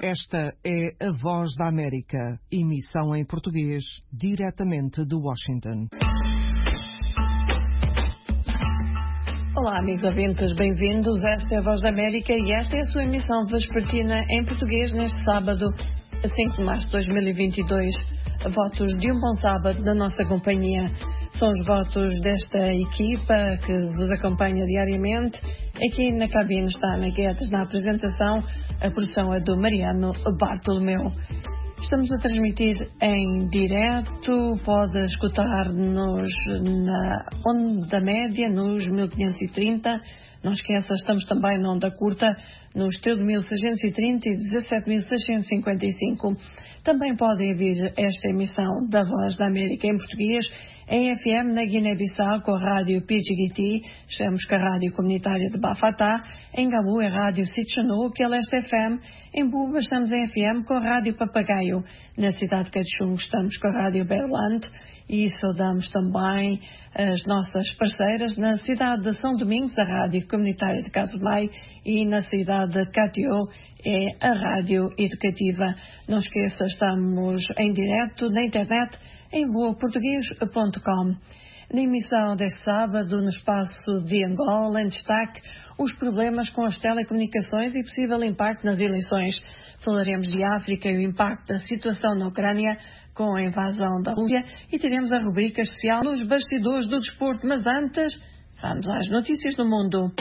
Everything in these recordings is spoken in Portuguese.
Esta é a Voz da América, emissão em português, diretamente de Washington. Olá, amigos ouvintes, bem-vindos. Esta é a Voz da América e esta é a sua emissão vespertina em português neste sábado, a 5 de março de 2022. Votos de um bom sábado da nossa companhia. São os votos desta equipa que vos acompanha diariamente. Aqui na cabine está Ana Guedes na apresentação. A produção é do Mariano Bartolomeu. Estamos a transmitir em direto. Pode escutar-nos na onda média, nos 1530. Não esqueça, estamos também na onda curta, nos 13.630 e 17.655. Também podem ouvir esta emissão da Voz da América em português em FM na Guiné-Bissau com a rádio PGT, estamos com a rádio comunitária de Bafatá, em Gabu é a rádio Sitchano, que é Leste FM, em Buba estamos em FM com a rádio Papagaio, na cidade de Cachungo estamos com a rádio Berlante e saudamos também as nossas parceiras na cidade de São Domingos, a rádio comunitária de Casumai e na cidade de Catió é a rádio educativa. Não esqueça, estamos em direto na internet em voaportuguês.com. Na emissão deste sábado, no espaço de Angola, em destaque, os problemas com as telecomunicações e possível impacto nas eleições. Falaremos de África e o impacto da situação na Ucrânia com a invasão da Rússia e teremos a rubrica especial nos bastidores do desporto. Mas antes, vamos às notícias do mundo.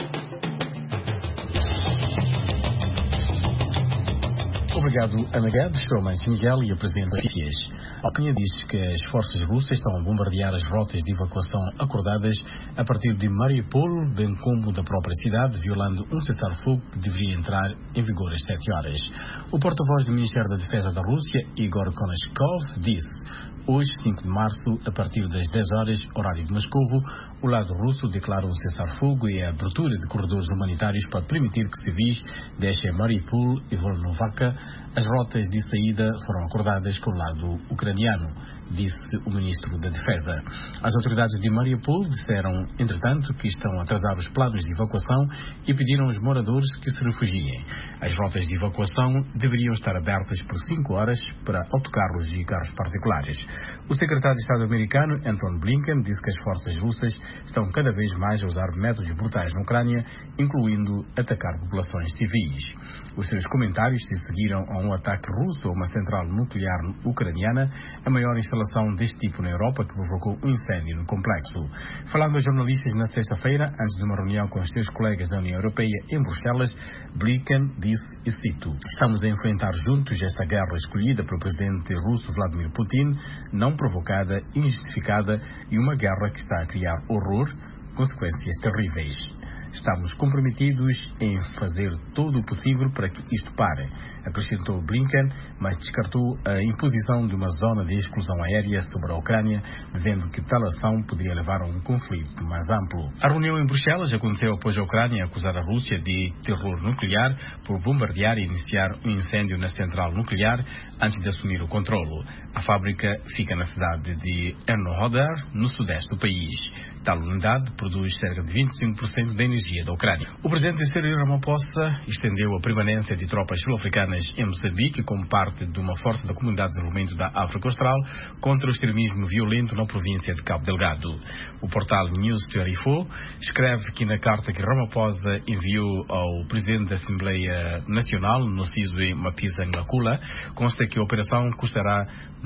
Obrigado, Ana Guedes, Romance Miguel e apresenta notícias. A Ucrânia diz que as forças russas estão a bombardear as rotas de evacuação acordadas a partir de Mariupol, bem como da própria cidade, violando um cessar-fogo que deveria entrar em vigor às 7 horas. O porta-voz do Ministério da Defesa da Rússia, Igor Konashkov, disse: hoje, 5 de março, a partir das 10 horas, horário de Moscovo, o lado russo declara um cessar-fogo e a abertura de corredores humanitários para permitir que civis deixem Mariupol e Volnovakha. As rotas de saída foram acordadas com o lado ucraniano, disse o ministro da Defesa. As autoridades de Mariupol disseram, entretanto, que estão a atrasar os planos de evacuação e pediram aos moradores que se refugiem. As rotas de evacuação deveriam estar abertas por 5 horas para autocarros e carros particulares. O secretário de Estado americano, Antony Blinken, disse que as forças russas estão cada vez mais a usar métodos brutais na Ucrânia, incluindo atacar populações civis. Os seus comentários se seguiram a um ataque russo a uma central nuclear ucraniana, a maior instalação deste tipo na Europa, que provocou um incêndio no complexo. Falando a jornalistas na sexta-feira, antes de uma reunião com os seus colegas da União Europeia em Bruxelas, Blinken disse, e cito: estamos a enfrentar juntos esta guerra escolhida pelo presidente russo Vladimir Putin, não provocada, injustificada, e uma guerra que está a criar horror, consequências terríveis. Estamos comprometidos em fazer todo o possível para que isto pare, acrescentou Blinken, mas descartou a imposição de uma zona de exclusão aérea sobre a Ucrânia, dizendo que tal ação poderia levar a um conflito mais amplo. A reunião em Bruxelas aconteceu após a Ucrânia acusar a Rússia de terror nuclear por bombardear e iniciar um incêndio na central nuclear antes de assumir o controlo. A fábrica fica na cidade de Enerhodar, no sudeste do país. Tal unidade produz cerca de 25% da energia da Ucrânia. O presidente Cyril Ramaphosa estendeu a permanência de tropas sul-africanas em Moçambique como parte de uma força da Comunidade de Desenvolvimento da África Austral contra o extremismo violento na província de Cabo Delgado. O portal News24 escreve que na carta que Ramaphosa enviou ao presidente da Assembleia Nacional, Nosizo Mapisa Nhlakula, consta que a operação custará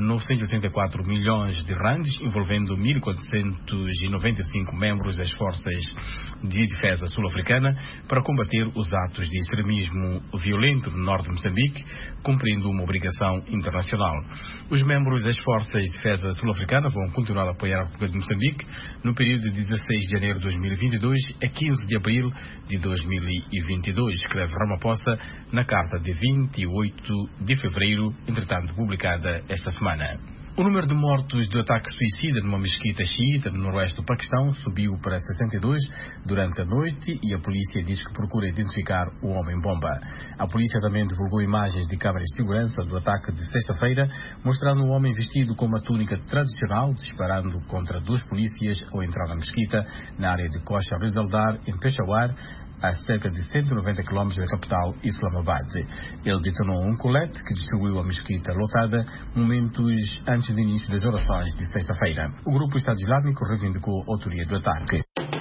984 milhões de randes, envolvendo 1.495 membros das forças de defesa sul-africana para combater os atos de extremismo violento no norte de Moçambique, cumprindo uma obrigação internacional. Os membros das forças de defesa sul-africana vão continuar a apoiar a República de Moçambique no período de 16 de janeiro de 2022 a 15 de abril de 2022, escreve Ramaphosa na carta de 28 de fevereiro, entretanto publicada esta semana. O número de mortos do ataque suicida numa mesquita xiita no noroeste do Paquistão subiu para 62 durante a noite e a polícia diz que procura identificar o homem-bomba. A polícia também divulgou imagens de câmaras de segurança do ataque de sexta-feira, mostrando um homem vestido com uma túnica tradicional disparando contra 2 polícias ao entrar na mesquita na área de Costa Rizaldar, em Peshawar, a cerca de 190 km da capital Islamabad. Ele detonou um colete que destruiu a mesquita lotada momentos antes do início das orações de sexta-feira. O grupo Estado Islâmico reivindicou a autoria do ataque.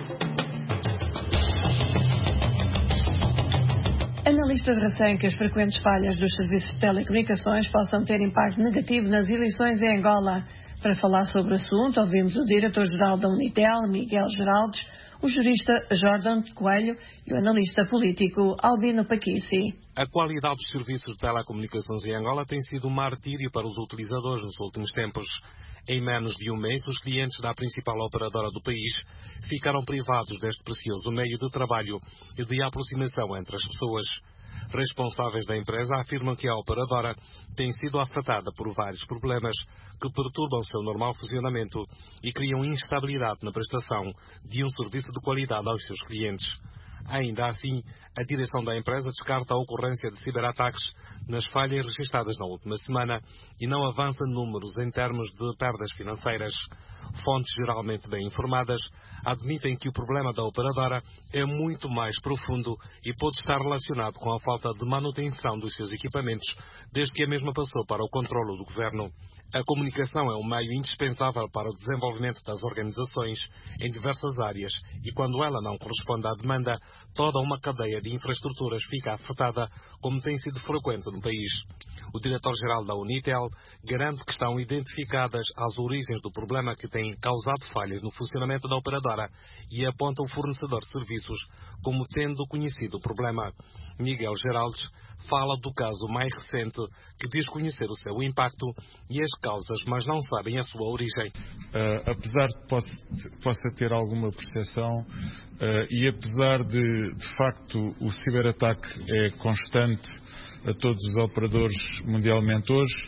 Analistas receiam que as frequentes falhas dos serviços de telecomunicações possam ter impacto negativo nas eleições em Angola. Para falar sobre o assunto, ouvimos o diretor-geral da Unitel, Miguel Geraldes, o jurista Jordan Coelho e o analista político Albino Paquissi. A qualidade dos serviços de telecomunicações em Angola tem sido um martírio para os utilizadores nos últimos tempos. Em menos de um mês, os clientes da principal operadora do país ficaram privados deste precioso meio de trabalho e de aproximação entre as pessoas. Responsáveis da empresa afirmam que a operadora tem sido afetada por vários problemas que perturbam o seu normal funcionamento e criam instabilidade na prestação de um serviço de qualidade aos seus clientes. Ainda assim, a direção da empresa descarta a ocorrência de ciberataques nas falhas registradas na última semana e não avança números em termos de perdas financeiras. Fontes geralmente bem informadas admitem que o problema da operadora é muito mais profundo e pode estar relacionado com a falta de manutenção dos seus equipamentos, desde que a mesma passou para o controlo do governo. A comunicação é um meio indispensável para o desenvolvimento das organizações em diversas áreas e, quando ela não corresponde à demanda, toda uma cadeia de infraestruturas fica afetada, como tem sido frequente no país. O diretor-geral da Unitel garante que estão identificadas as origens do problema que tem causado falhas no funcionamento da operadora e aponta o fornecedor de serviços como tendo conhecido o problema. Miguel Geraldes fala do caso mais recente, que diz conhecer o seu impacto e as causas, mas não sabem a sua origem. Apesar de possa ter alguma percepção e apesar de facto o ciberataque é constante a todos os operadores mundialmente hoje,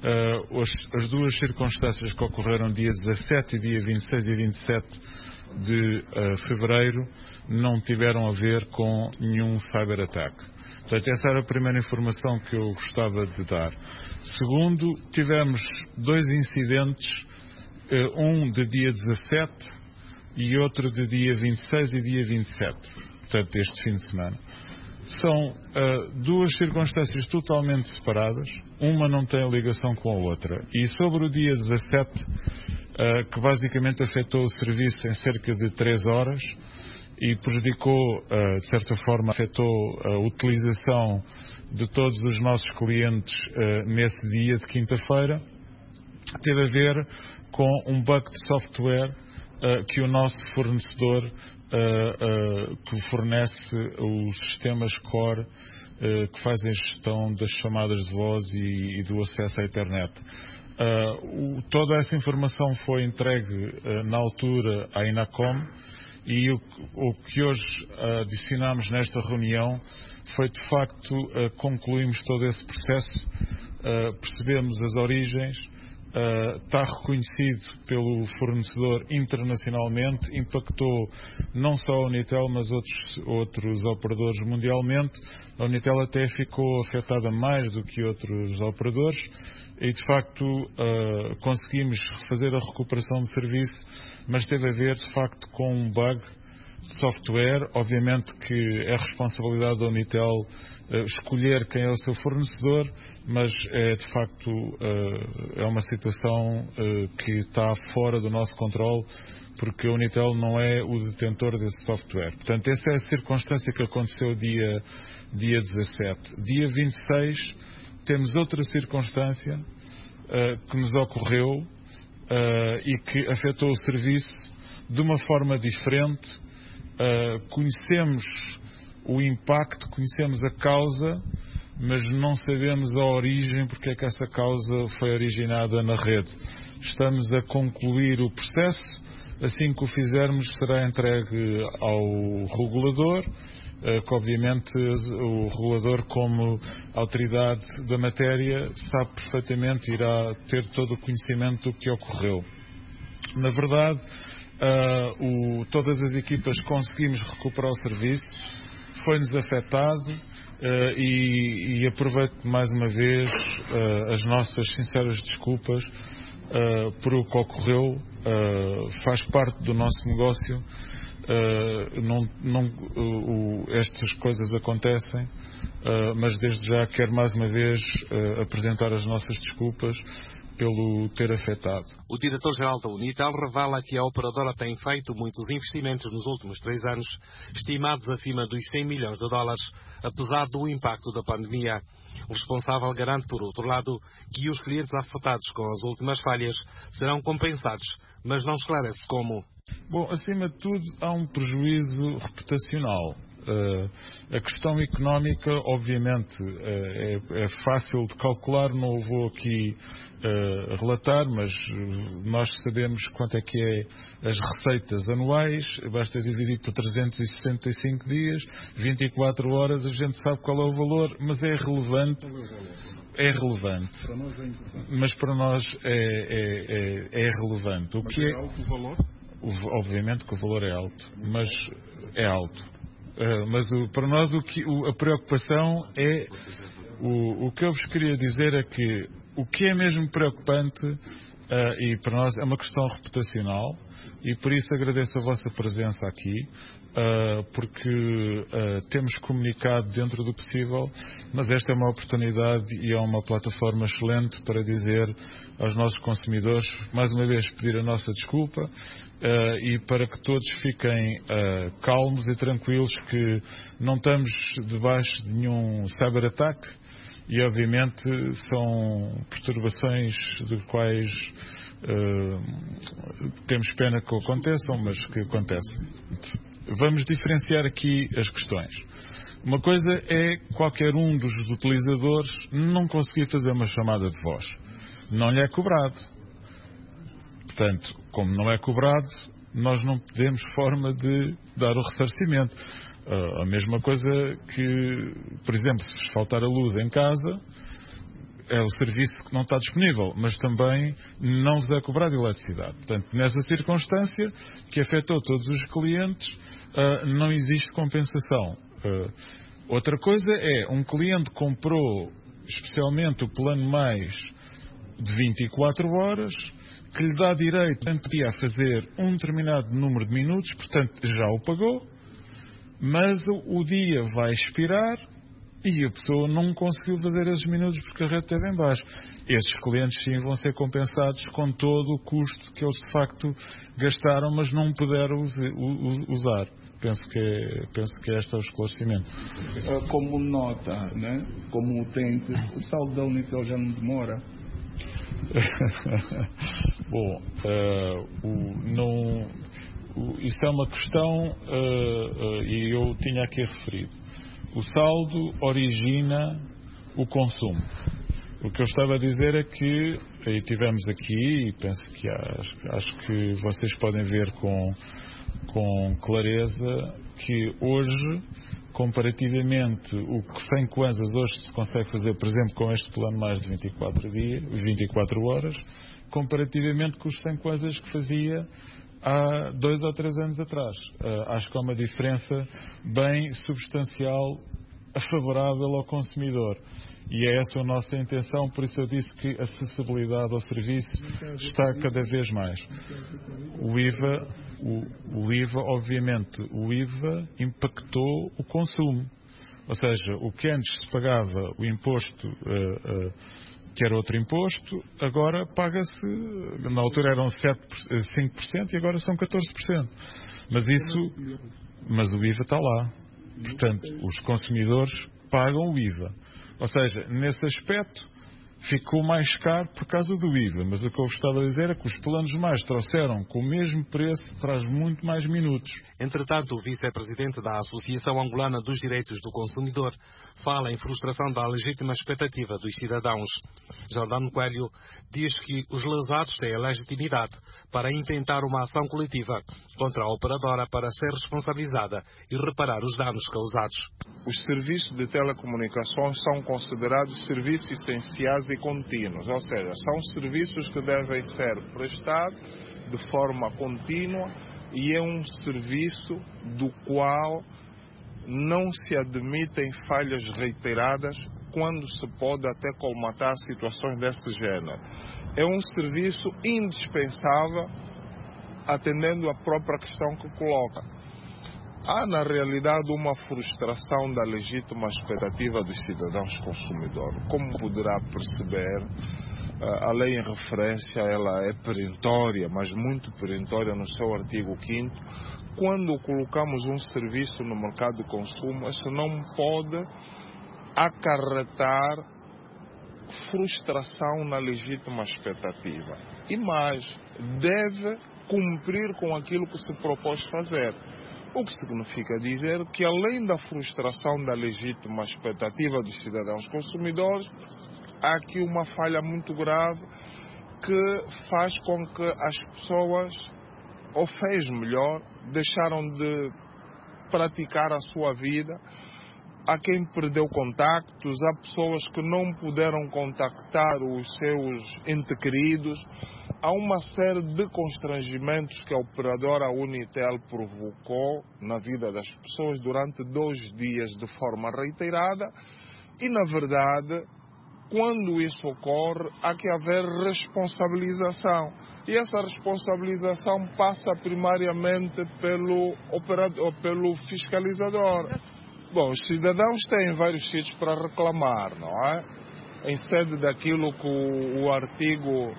as duas circunstâncias que ocorreram dia 17 e dia 26 e 27 de fevereiro não tiveram a ver com nenhum cyberataque. Portanto, essa era a primeira informação que eu gostava de dar. Segundo, tivemos dois incidentes, um de dia 17 e outro de dia 26 e dia 27, portanto, este fim de semana. São duas circunstâncias totalmente separadas, uma não tem ligação com a outra. E sobre o dia 17, que basicamente afetou o serviço em cerca de 3 horas e prejudicou, de certa forma, afetou a utilização de todos os nossos clientes nesse dia de quinta-feira, teve a ver com um bug de software que o nosso fornecedor que fornece os sistemas core que fazem a gestão das chamadas de voz e do acesso à internet. Toda essa informação foi entregue na altura à Inacom e o que hoje adicionamos nesta reunião foi de facto concluímos todo esse processo, percebemos as origens, está reconhecido pelo fornecedor internacionalmente, impactou não só a Unitel, mas outros operadores mundialmente. A Unitel até ficou afetada mais do que outros operadores e, de facto, conseguimos fazer a recuperação de serviço, mas teve a ver, de facto, com um bug de software. Obviamente que é responsabilidade da Unitel escolher quem é o seu fornecedor, mas de facto é uma situação que está fora do nosso controle, porque a Unitel não é o detentor desse software. Portanto, essa é a circunstância que aconteceu dia 17. Dia 26 temos outra circunstância que nos ocorreu e que afetou o serviço de uma forma diferente. Conhecemos o impacto, conhecemos a causa, mas não sabemos a origem, porque é que essa causa foi originada na rede. Estamos a concluir o processo, assim que o fizermos será entregue ao regulador, que obviamente o regulador, como autoridade da matéria, sabe perfeitamente, irá ter todo o conhecimento do que ocorreu. Na verdade, todas as equipas conseguimos recuperar o serviço, foi-nos afetado e aproveito mais uma vez as nossas sinceras desculpas por o que ocorreu. Faz parte do nosso negócio estas coisas acontecem, mas desde já quero mais uma vez apresentar as nossas desculpas pelo ter afetado. O diretor-geral da Unitel revela que a operadora tem feito muitos investimentos nos últimos 3 anos, estimados acima dos 100 milhões de dólares, apesar do impacto da pandemia. O responsável garante, por outro lado, que os clientes afetados com as últimas falhas serão compensados, mas não esclarece como. Bom, acima de tudo, há um prejuízo reputacional. A questão económica, obviamente, é fácil de calcular, não o vou aqui relatar, mas nós sabemos quanto é que é as receitas anuais, basta dividir por 365 dias, 24 horas, a gente sabe qual é o valor, mas é relevante. É relevante. Para nós é importante. Mas para nós é relevante. Mas é alto o valor? Obviamente que o valor é alto, mas é alto. Mas para nós a preocupação é o que eu vos queria dizer é que o que é mesmo preocupante e para nós é uma questão reputacional e por isso agradeço a vossa presença aqui porque temos comunicado dentro do possível, mas esta é uma oportunidade e é uma plataforma excelente para dizer aos nossos consumidores, mais uma vez pedir a nossa desculpa e para que todos fiquem calmos e tranquilos que não estamos debaixo de nenhum cyber-ataque e obviamente são perturbações de quais temos pena que aconteçam, mas que acontecem. Vamos diferenciar aqui as questões. Uma coisa é qualquer um dos utilizadores não conseguir fazer uma chamada de voz. Não lhe é cobrado. Portanto, como não é cobrado, nós não temos forma de dar o ressarcimento. A mesma coisa que, por exemplo, se faltar a luz em casa, é o serviço que não está disponível, mas também não vos é cobrado eletricidade. Portanto, nessa circunstância que afetou todos os clientes, não existe compensação. Outra coisa é, um cliente comprou especialmente o plano mais de 24 horas, que lhe dá direito a fazer um determinado número de minutos, portanto já o pagou, mas o dia vai expirar e a pessoa não conseguiu fazer esses minutos porque a rede esteve em baixo. Esses clientes sim vão ser compensados com todo o custo que eles de facto gastaram, mas não puderam usar. Penso que este é o esclarecimento. Como nota, né? Como utente, o saldo da Unitel já não demora? Bom, isso é uma questão e eu tinha aqui referido. O saldo origina o consumo. O que eu estava a dizer é que, e tivemos aqui, e penso que acho que vocês podem ver com clareza, que hoje, comparativamente, o que 100 kwanzas hoje se consegue fazer, por exemplo, com este plano mais de 24 horas, comparativamente com os 100 kwanzas que fazia há 2 ou 3 anos atrás. Acho que há uma diferença bem substancial favorável ao consumidor. E é essa a nossa intenção, por isso eu disse que a acessibilidade ao serviço está cada vez mais. O IVA, obviamente, o IVA impactou o consumo. Ou seja, o que antes se pagava o imposto, que era outro imposto, agora paga-se, na altura eram 5% e agora são 14%. Mas o IVA está lá. Portanto, os consumidores pagam o IVA. Ou seja, nesse aspecto, ficou mais caro por causa do IVA. Mas o que eu gostava de dizer é que os planos mais trouxeram com o mesmo preço, traz muito mais minutos. Entretanto, o vice-presidente da Associação Angolana dos Direitos do Consumidor fala em frustração da legítima expectativa dos cidadãos. Jordano Coelho diz que os lesados têm a legitimidade para intentar uma ação coletiva contra a operadora para ser responsabilizada e reparar os danos causados. Os serviços de telecomunicações são considerados serviços essenciais e contínuos, ou seja, são serviços que devem ser prestados de forma contínua e é um serviço do qual não se admitem falhas reiteradas quando se pode até colmatar situações desse gênero. É um serviço indispensável atendendo à própria questão que coloca. há na realidade uma frustração da legítima expectativa dos cidadãos consumidores. Como poderá perceber, a lei em referência ela é perentória, mas muito perentória no seu artigo 5º. Quando colocamos um serviço no mercado de consumo, isso não pode acarretar frustração na legítima expectativa. E mais, deve cumprir com aquilo que se propôs fazer. O que significa dizer que, além da frustração da legítima expectativa dos cidadãos consumidores, há aqui uma falha muito grave que faz com que as pessoas, ou fez melhor, deixaram de praticar a sua vida. Há quem perdeu contactos, há pessoas que não puderam contactar os seus entes queridos. Há uma série de constrangimentos que a operadora Unitel provocou na vida das pessoas durante 2 dias de forma reiterada e, na verdade, quando isso ocorre, há que haver responsabilização. E essa responsabilização passa primariamente pelo fiscalizador. Bom, os cidadãos têm vários sítios para reclamar, não é? Em sede daquilo que o artigo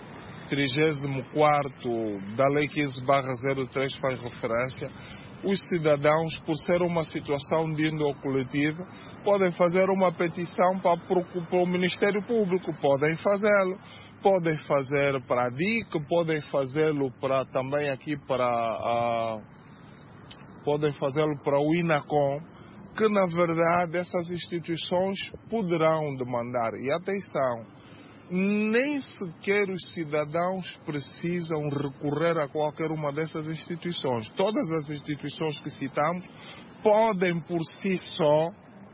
34º da Lei 15/03 faz referência, os cidadãos, por ser uma situação de índole coletiva, podem fazer uma petição para o Ministério Público, podem fazê-lo. Podem fazer para a DIC, podem fazê-lo também aqui podem fazê-lo para o INACOM, que na verdade essas instituições poderão demandar. E atenção, nem sequer os cidadãos precisam recorrer a qualquer uma dessas instituições. Todas as instituições que citamos podem por si só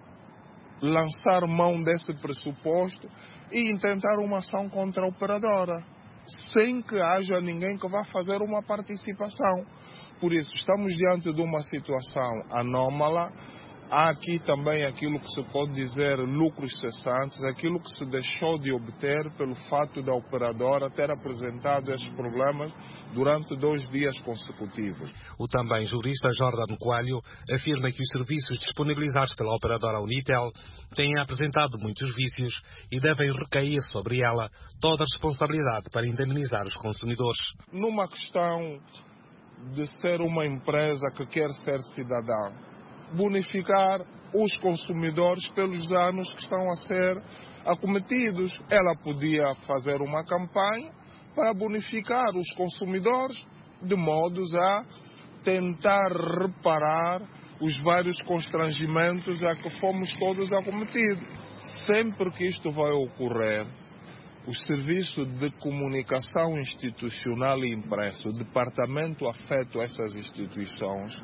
lançar mão desse pressuposto e intentar uma ação contra a operadora, sem que haja ninguém que vá fazer uma participação. Por isso, estamos diante de uma situação anómala. Há aqui também aquilo que se pode dizer lucros cessantes, aquilo que se deixou de obter pelo fato da operadora ter apresentado esses problemas durante 2 dias consecutivos. O também jurista Jordano Coelho afirma que os serviços disponibilizados pela operadora Unitel têm apresentado muitos vícios e devem recair sobre ela toda a responsabilidade para indemnizar os consumidores. Numa questão de ser uma empresa que quer ser cidadã, bonificar os consumidores pelos danos que estão a ser acometidos. Ela podia fazer uma campanha para bonificar os consumidores de modos a tentar reparar os vários constrangimentos a que fomos todos acometidos. Sempre que isto vai ocorrer, o Serviço de Comunicação Institucional e Impresso, o departamento afeto a essas instituições,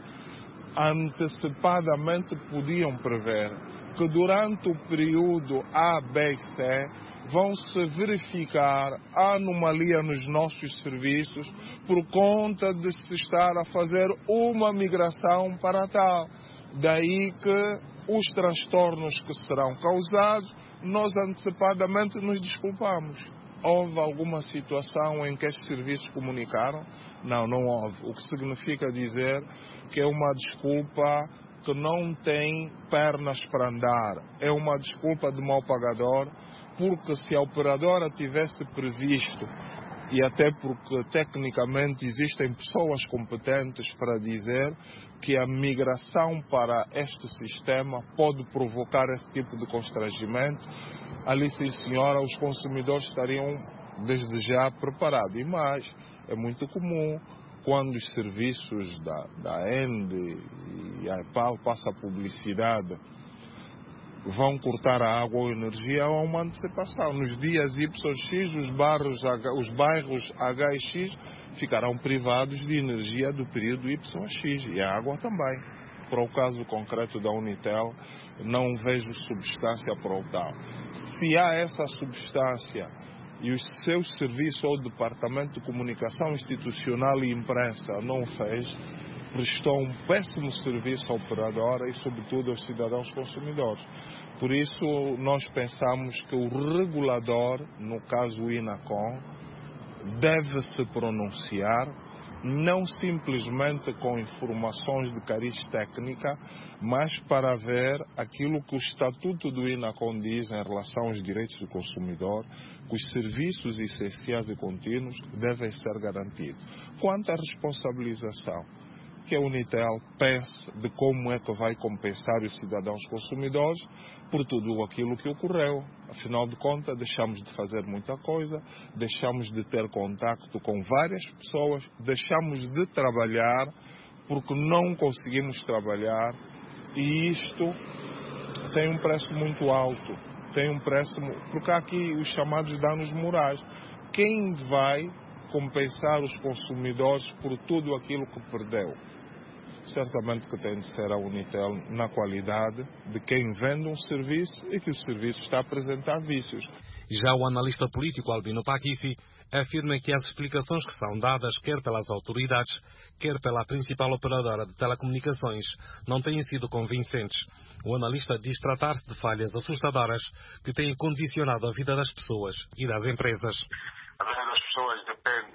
antecipadamente podiam prever que durante o período A, B e C vão se verificar anomalia nos nossos serviços por conta de se estar a fazer uma migração para tal. Daí que os transtornos que serão causados, nós antecipadamente nos desculpamos. Houve alguma situação em que estes serviços comunicaram? Não, não houve. O que significa dizer que é uma desculpa que não tem pernas para andar. É uma desculpa de mau pagador, porque se a operadora tivesse previsto, e até porque tecnicamente existem pessoas competentes para dizer que a migração para este sistema pode provocar esse tipo de constrangimento, ali sim senhora, os consumidores estariam desde já preparados. E mais, é muito comum quando os serviços da ENDE e a EPAL passam a publicidade, vão cortar a água ou a energia, há uma antecipação. Nos dias YX, os bairros H e X ficarão privados de energia do período YX e a água também. Para o caso concreto da Unitel, não vejo substância para o tal. Se há essa substância e os seus serviços ou o Departamento de Comunicação Institucional e Imprensa não o fez, prestou um péssimo serviço à operadora e, sobretudo, aos cidadãos consumidores. Por isso, nós pensamos que o regulador, no caso o INACOM, deve se pronunciar não simplesmente com informações de cariz técnica, mas para ver aquilo que o Estatuto do INACOM diz em relação aos direitos do consumidor, que os serviços essenciais e contínuos devem ser garantidos. Quanto à responsabilização que a Unitel pensa de como é que vai compensar os cidadãos consumidores por tudo aquilo que ocorreu. Afinal de contas, deixamos de fazer muita coisa, deixamos de ter contacto com várias pessoas, deixamos de trabalhar porque não conseguimos trabalhar, e isto tem um preço muito alto. Tem um preço, porque há aqui os chamados danos morais. Quem vai compensar os consumidores por tudo aquilo que perdeu? Certamente que tem de ser a Unitel na qualidade de quem vende um serviço e que o serviço está a apresentar vícios. Já o analista político Albino Pakissi afirma que as explicações que são dadas quer pelas autoridades, quer pela principal operadora de telecomunicações não têm sido convincentes. O analista diz tratar-se de falhas assustadoras que têm condicionado a vida das pessoas e das empresas. A vida das pessoas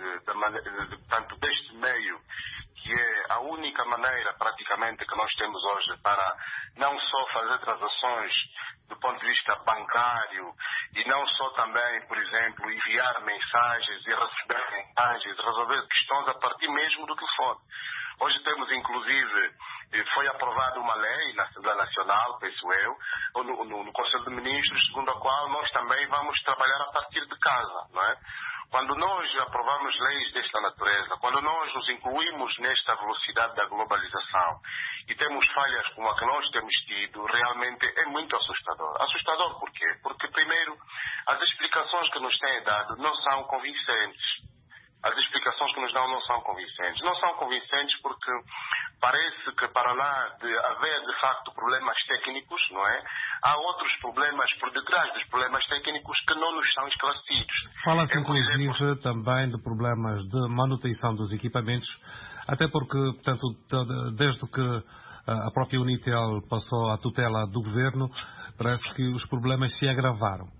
depende tanto deste meio, que é a única maneira praticamente que nós temos hoje para não só fazer transações do ponto de vista bancário e não só também, por exemplo, enviar mensagens e receber mensagens, resolver questões a partir mesmo do telefone. Hoje temos, inclusive, foi aprovada uma lei na Assembleia Nacional, penso eu, no Conselho de Ministros, segundo a qual nós também vamos trabalhar a partir de casa, não é? Quando nós aprovamos leis desta natureza, quando nós nos incluímos nesta velocidade da globalização e temos falhas como a que nós temos tido, realmente é muito assustador. Assustador por quê? Porque, primeiro, as explicações que nos têm dado não são convincentes. As explicações que nos dão não são convincentes. Não são convincentes porque parece que, para lá de haver, de facto, problemas técnicos, não é? Há outros problemas por detrás dos problemas técnicos que não nos são esclarecidos. Fala-se, inclusive, também de problemas de manutenção dos equipamentos, até porque, portanto, desde que a própria Unitel passou à tutela do governo, parece que os problemas se agravaram.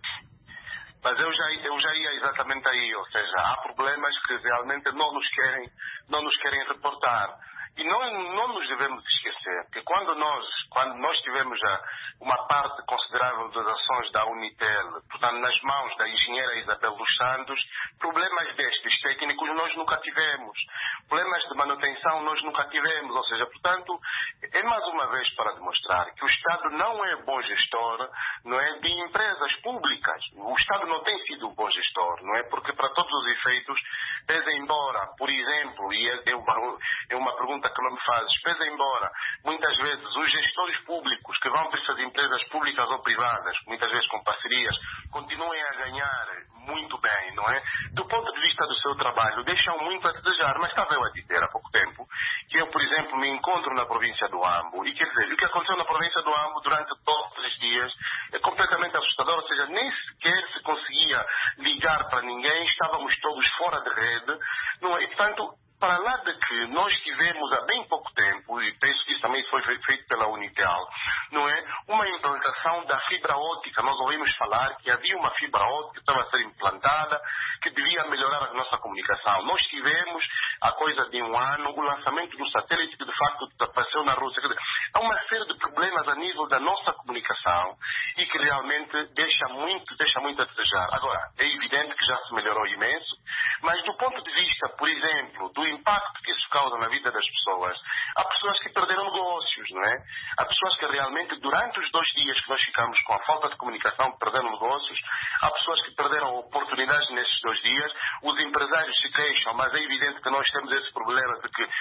Mas eu já ia exatamente aí, ou seja, há problemas que realmente não nos querem reportar. E não nos devemos esquecer que quando nós tivemos uma parte considerável das ações da Unitel, portanto, nas mãos da engenheira Isabel dos Santos, problemas destes técnicos nós nunca tivemos. Problemas de manutenção nós nunca tivemos. Ou seja, portanto, é mais uma vez para demonstrar que o Estado não é bom gestor, não é, de empresas públicas. O Estado não tem sido um bom gestor, não é? Porque, para todos os efeitos, pese embora, por exemplo, e é uma pergunta que não me fazes, pese embora, muitas vezes, os gestores públicos que vão para essas empresas públicas ou privadas, muitas vezes com parcerias, continuem a ganhar muito bem, não é? Do ponto de vista do seu trabalho, deixam muito a desejar. Mas estava eu a dizer há pouco tempo que eu, por exemplo, me encontro na província do Ambo e, quer dizer, o que aconteceu na província do Ambo durante todos os dias é completamente assustador. Ou seja, nem sequer se conseguia ligar para ninguém, estávamos todos fora de rede, não é? E, portanto, para lá de que nós tivemos há bem pouco tempo, e penso que isso também foi feito pela Unitel, não é? Uma implantação da fibra óptica. Nós ouvimos falar que havia uma fibra óptica que estava a ser implantada, que devia melhorar a nossa comunicação. Nós tivemos, há coisa de um ano, o lançamento do satélite que de facto apareceu na Rússia. Quer dizer, há uma série de problemas a nível da nossa comunicação e que realmente deixa muito a desejar. Agora, é evidente que já se melhorou imenso, mas do ponto de vista, por exemplo, do impacto que isso causa na vida das pessoas, há pessoas que perderam negócios, não é? Há pessoas que realmente, durante os 2 dias que nós ficamos com a falta de comunicação, perderam negócios. Há pessoas que perderam oportunidades nesses 2 dias. Os empresários se queixam, mas é evidente que nós temos esse problema de que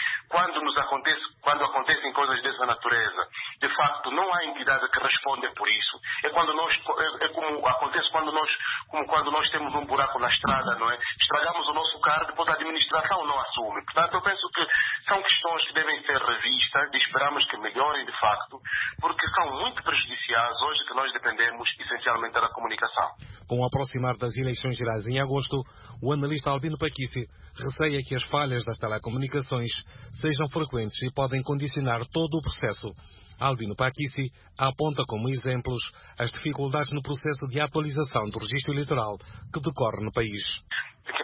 quando acontecem coisas dessa natureza, de facto não há entidade que responda por isso. É como acontece quando nós temos um buraco na estrada, não é? Estragamos o nosso carro, depois a administração não assume. Portanto, eu penso que são questões que devem ser revistas e esperamos que melhorem de facto, porque são muito prejudiciais hoje que nós dependemos essencialmente da comunicação. Com o aproximar das eleições gerais em agosto, o analista Albino Pakissi receia que as falhas das telecomunicações sejam frequentes e podem condicionar todo o processo. Albino Pakissi aponta como exemplos as dificuldades no processo de atualização do registro eleitoral que decorre no país. Esta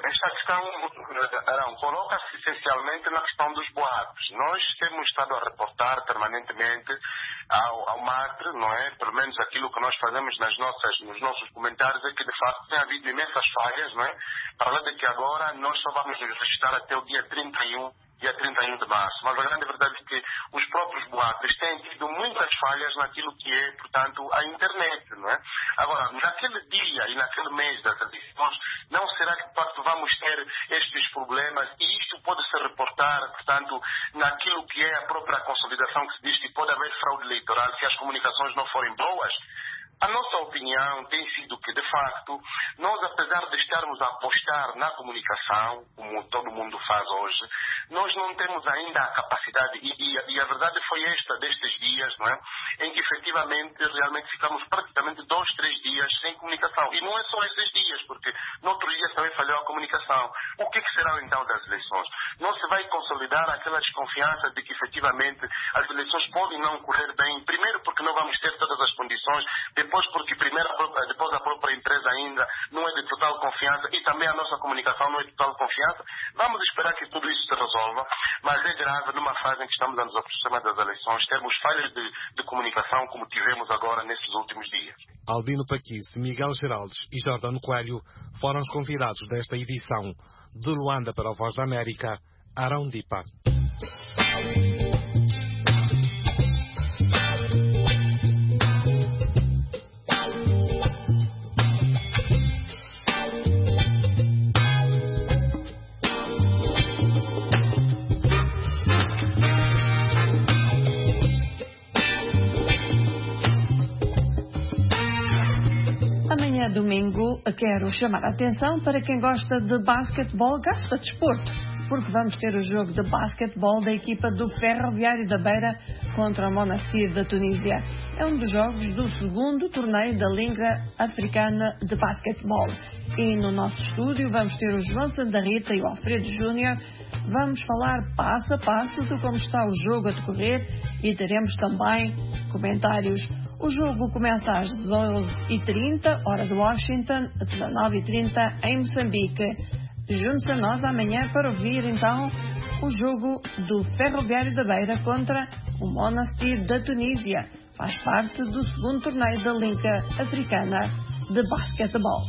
questão, Arão, coloca-se essencialmente na questão dos boatos. Nós temos estado a reportar permanentemente ao MATRE, não é? Pelo menos aquilo que nós fazemos nos nossos comentários é que, de facto, tem havido imensas falhas, não é? Para lá de que agora nós só vamos registrar até o dia 31 de março. Mas a grande verdade é que os próprios boatos têm tido muitas falhas naquilo que é, portanto, a internet, não é? Agora, naquele dia e naquele mês das eleições, não será que, de facto, vamos ter estes problemas e isto pode se reportar, portanto, naquilo que é a própria consolidação que se diz que pode haver fraude eleitoral se as comunicações não forem boas? A nossa opinião tem sido que, de facto, nós, apesar de estarmos a apostar na comunicação, como todo mundo faz hoje, nós não temos ainda a capacidade, e a verdade foi esta destes dias, não é? Em que, efetivamente, realmente ficamos praticamente 2, 3 dias sem comunicação. E não é só esses dias, porque no outro dia também falhou a comunicação. O que será, então, das eleições? Não se vai consolidar aquela desconfiança de que, efetivamente, as eleições podem não correr bem, primeiro porque não vamos ter todas as condições, depois porque depois a própria empresa ainda não é de total confiança e também a nossa comunicação não é de total confiança. Vamos esperar que tudo isso se resolva, mas é grave numa fase em que estamos a nos aproximar das eleições, termos falhas de comunicação como tivemos agora nesses últimos dias. Albino Paquice, Miguel Geraldes e Jordano Coelho foram os convidados desta edição. De Luanda para a Voz da América, Arão Dipa. Domingo, quero chamar a atenção para quem gosta de basquetebol, gosta de desporto, porque vamos ter o jogo de basquetebol da equipa do Ferroviário da Beira contra o Monastir da Tunísia. É um dos jogos do segundo torneio da Liga Africana de Basquetebol. E no nosso estúdio vamos ter o João Santarrita e o Alfredo Júnior. Vamos falar passo a passo de como está o jogo a decorrer e teremos também comentários. O jogo começa às 12h30, hora de Washington, às 19h30 em Moçambique. Junte-se a nós amanhã para ouvir então o jogo do Ferroviário da Beira contra o Monastir da Tunísia. Faz parte do segundo torneio da Liga Africana de Basquetebol.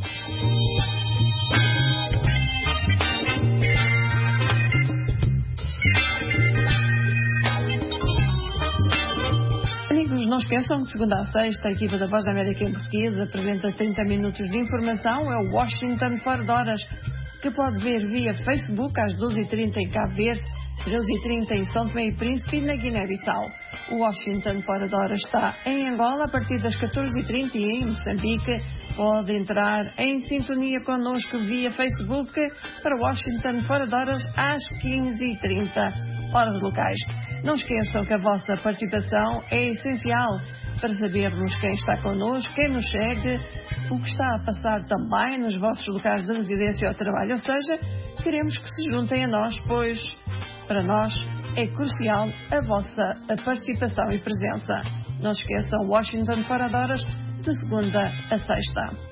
Não esqueçam que de segunda a sexta a equipa da Voz da América em português apresenta 30 minutos de informação. É o Washington Fora de Horas, que pode ver via Facebook às 12h30 em Cabo Verde, 13h30 em São Tomé e Príncipe e na Guiné-Bissau. O Washington Fora de Horas está em Angola a partir das 14h30 e em Moçambique. Pode entrar em sintonia connosco via Facebook para Washington Fora de Horas às 15h30. Horas locais. Não esqueçam que a vossa participação é essencial para sabermos quem está connosco, quem nos segue, o que está a passar também nos vossos locais de residência ou trabalho. Ou seja, queremos que se juntem a nós, pois para nós é crucial a vossa participação e presença. Não esqueçam Washington Fora de Horas de segunda a sexta.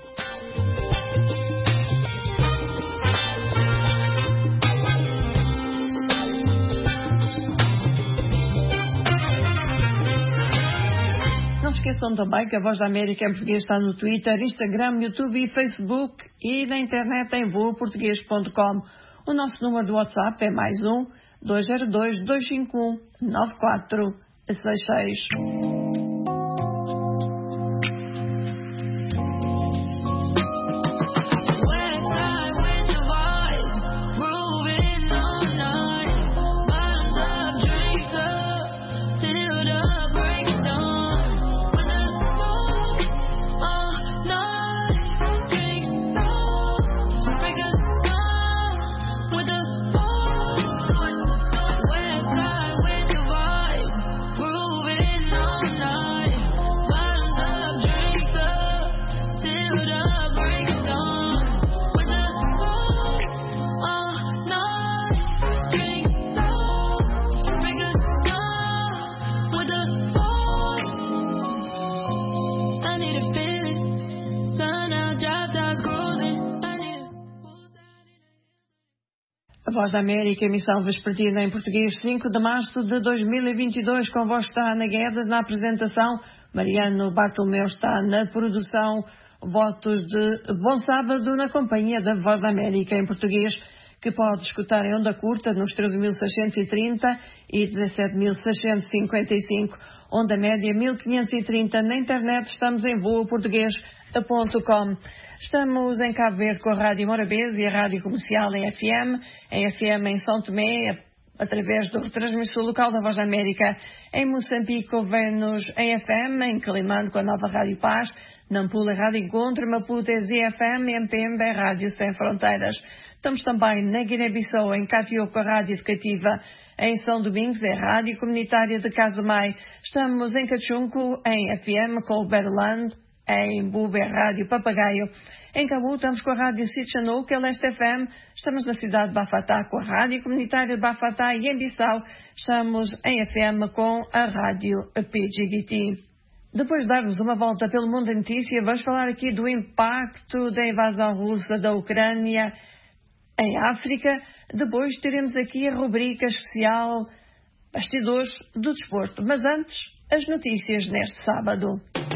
Não se esqueçam também que a Voz da América em português está no Twitter, Instagram, YouTube e Facebook e na internet em voaportuguês.com. O nosso número de WhatsApp é +1 202 251 9466. No A Voz da América, emissão vespertina em português, 5 de março de 2022, com voz está Ana Guedes na apresentação, Mariano Bartolomeu está na produção. Votos de bom sábado na companhia da Voz da América em português, que pode escutar em onda curta nos 13.630 e 17.655, onda média 1.530. Na internet estamos em voaportuguês.com. Estamos em Cabo Verde com a Rádio Morabeza e a Rádio Comercial em FM em São Tomé, através do retransmissor local da Voz da América. Em Moçambique ouvem-nos em FM, em Quelimane com a nova Rádio Paz, Nampula Rádio Encontro, Maputo é ZFM, MPM é Rádio Sem Fronteiras. Estamos também na Guiné-Bissau, em Catió com a Rádio Educativa, em São Domingos é Rádio Comunitária de Casumai. Estamos em Cachunco, em FM com o Berland, em Bube Rádio Papagaio. Em Cabo estamos com a Rádio Sitchanou, que é Leste FM. Estamos na cidade de Bafatá com a Rádio Comunitária de Bafatá e em Bissau estamos em FM com a Rádio PGBT. Depois de darmos uma volta pelo mundo da notícia, vamos falar aqui do impacto da invasão russa da Ucrânia em África. Depois teremos aqui a rubrica especial Bastidores do Desporto. Mas antes, as notícias neste sábado.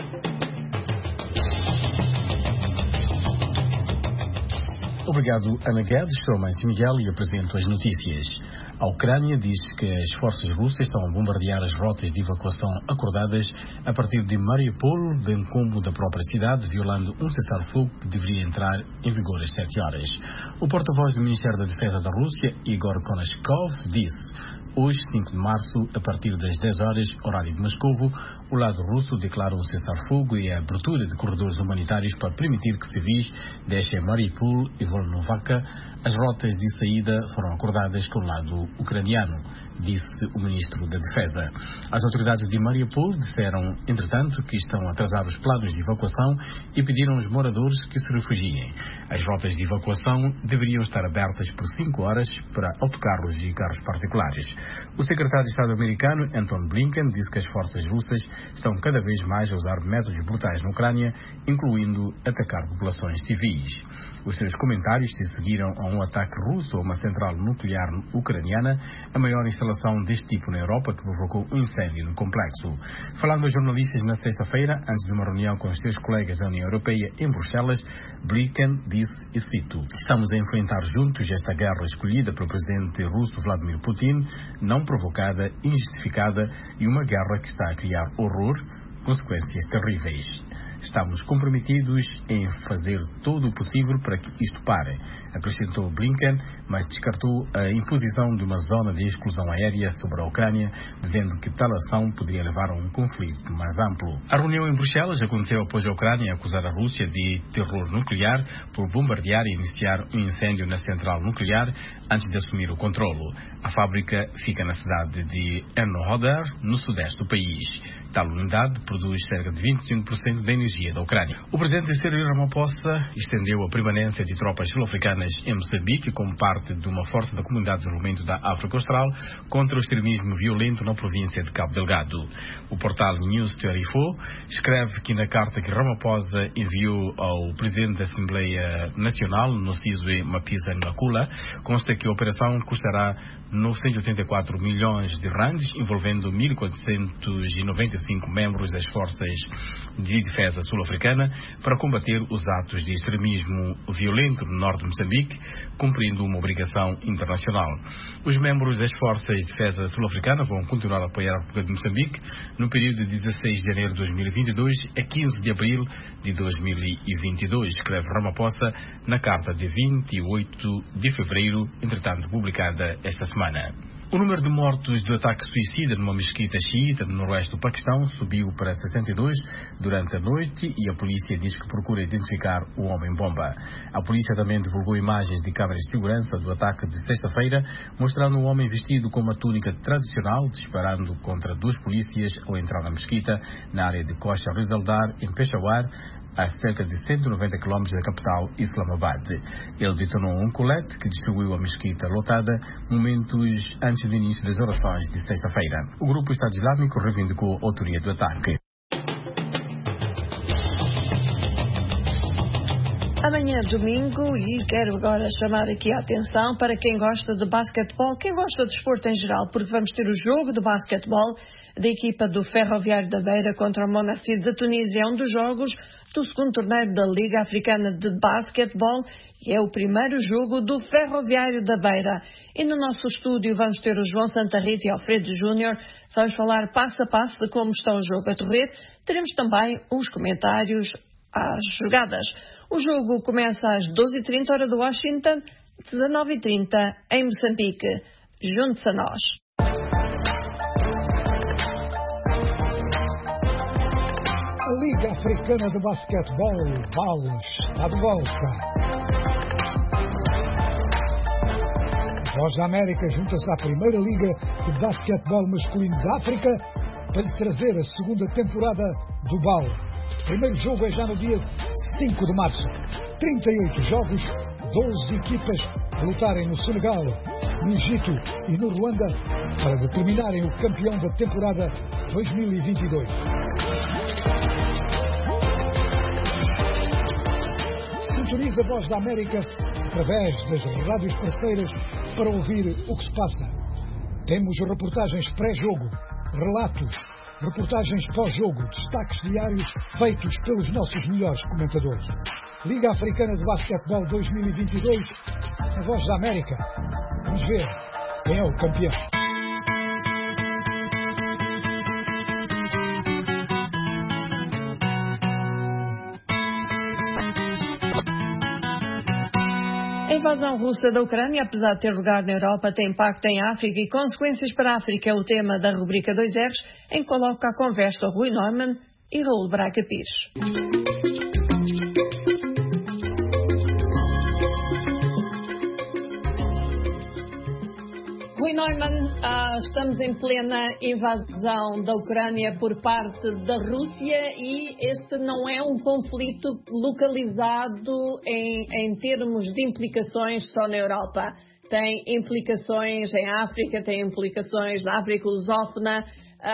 Obrigado, Ana Guedes. Sou Mâncio Miguel e apresento as notícias. A Ucrânia diz que as forças russas estão a bombardear as rotas de evacuação acordadas a partir de Mariupol, bem como da própria cidade, violando um cessar-fogo que deveria entrar em vigor às 7 horas. O porta-voz do Ministério da Defesa da Rússia, Igor Konashkov, disse: hoje, 5 de março, a partir das 10 horas, horário de Moscovo, o lado russo declara um cessar-fogo e a abertura de corredores humanitários para permitir que civis deixem Mariupol e Volnovakha. As rotas de saída foram acordadas com o lado ucraniano, disse o ministro da Defesa. As autoridades de Mariupol disseram, entretanto, que estão a atrasar os planos de evacuação e pediram aos moradores que se refugiem. As rotas de evacuação deveriam estar abertas por 5 horas para autocarros e carros particulares. O secretário de Estado americano, Antony Blinken, disse que as forças russas estão cada vez mais a usar métodos brutais na Ucrânia, incluindo atacar populações civis. Os seus comentários se seguiram a um ataque russo a uma central nuclear ucraniana, a maior instalação deste tipo na Europa, que provocou um incêndio no complexo. Falando aos jornalistas na sexta-feira, antes de uma reunião com os seus colegas da União Europeia em Bruxelas, Blinken disse, e cito: estamos a enfrentar juntos esta guerra escolhida pelo presidente russo Vladimir Putin, não provocada, injustificada, e uma guerra que está a criar horror, consequências terríveis. Estamos comprometidos em fazer todo o possível para que isto pare, acrescentou Blinken, mas descartou a imposição de uma zona de exclusão aérea sobre a Ucrânia, dizendo que tal ação poderia levar a um conflito mais amplo. A reunião em Bruxelas aconteceu após a Ucrânia acusar a Rússia de terror nuclear por bombardear e iniciar um incêndio na central nuclear antes de assumir o controlo. A fábrica fica na cidade de Enerhodar, no sudeste do país. Tal unidade produz cerca de 25% da energia da Ucrânia. O presidente Cyril Ramaphosa estendeu a permanência de tropas sul-africanas em Moçambique como parte de uma força da Comunidade de Desenvolvimento da África Austral contra o extremismo violento na província de Cabo Delgado. O portal News24 escreve que na carta que Ramaphosa enviou ao presidente da Assembleia Nacional, Nosizo Mapisa Nqakula, consta que a operação custará 984 milhões de randes, envolvendo 1.495 membros das forças de defesa sul-africana para combater os atos de extremismo violento no norte de Moçambique, cumprindo uma obrigação internacional. Os membros das forças de defesa sul-africana vão continuar a apoiar a República de Moçambique no período de 16 de janeiro de 2022 a 15 de abril de 2022, escreve Ramaphosa na carta de 28 de fevereiro, entretanto publicada esta semana. O número de mortos do ataque suicida numa mesquita xiita no noroeste do Paquistão subiu para 62 durante a noite e a polícia diz que procura identificar o homem-bomba. A polícia também divulgou imagens de câmaras de segurança do ataque de sexta-feira, mostrando um homem vestido com uma túnica tradicional disparando contra 2 polícias ao entrar na mesquita na área de Costa Rizaldar, em Peshawar, a cerca de 190 km da capital Islamabad. Ele detonou um colete que distribuiu a mesquita lotada momentos antes do início das orações de sexta-feira. O grupo Estado Islâmico reivindicou a autoria do ataque. Amanhã é domingo e quero agora chamar aqui a atenção para quem gosta de basquetebol, quem gosta de desporto em geral, porque vamos ter o jogo de basquetebol da equipa do Ferroviário da Beira contra o Monastir da Tunísia. É um dos jogos do segundo torneio da Liga Africana de Basquetebol e é o primeiro jogo do Ferroviário da Beira. E no nosso estúdio vamos ter o João Santa Rita e Alfredo Júnior. Vamos falar passo a passo de como está o jogo a decorrer. Teremos também uns comentários às jogadas. O jogo começa às 12h30 hora de Washington, 19h30 em Moçambique. Junte-se a nós. A Liga Africana de Basquetebol, BAL, está de volta. A Voz da América junta-se à primeira Liga de Basquetebol Masculino da África para lhe trazer a segunda temporada do BAL. O primeiro jogo é já no dia 5 de março. 38 jogos, 12 equipas a lutarem no Senegal, no Egito e no Ruanda para determinarem o campeão da temporada 2022. Sintoniza a Voz da América através das rádios parceiras para ouvir o que se passa. Temos reportagens pré-jogo, relatos, reportagens pós-jogo, destaques diários feitos pelos nossos melhores comentadores. Liga Africana de Basquetebol 2022, a Voz da América. Vamos ver quem é o campeão. A invasão russa da Ucrânia, apesar de ter lugar na Europa, tem impacto em África e consequências para a África é o tema da rubrica 2Rs, em que coloca a conversa Rui Neumann e Raul Braga Pires. Rui Neumann, estamos em plena invasão da Ucrânia por parte da Rússia e este não é um conflito localizado em termos de implicações só na Europa. Tem implicações em África, tem implicações na África lusófona,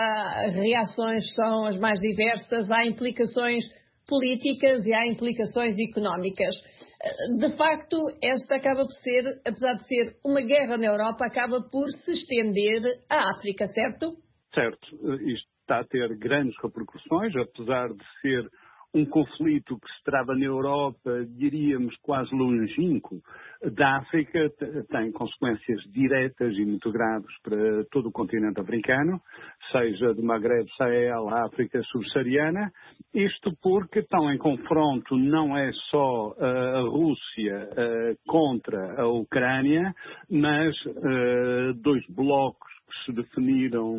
reações são as mais diversas, há implicações políticas e há implicações económicas. De facto, esta acaba por ser, apesar de ser uma guerra na Europa, acaba por se estender à África, certo? Certo. Isto está a ter grandes repercussões, apesar de ser um conflito que se trava na Europa, diríamos quase longínquo, da África, tem consequências diretas e muito graves para todo o continente africano, seja do Magreb, Sahel, à África subsaariana. Isto porque estão em confronto não é só a Rússia contra a Ucrânia, mas dois blocos que se definiram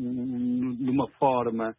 de uma forma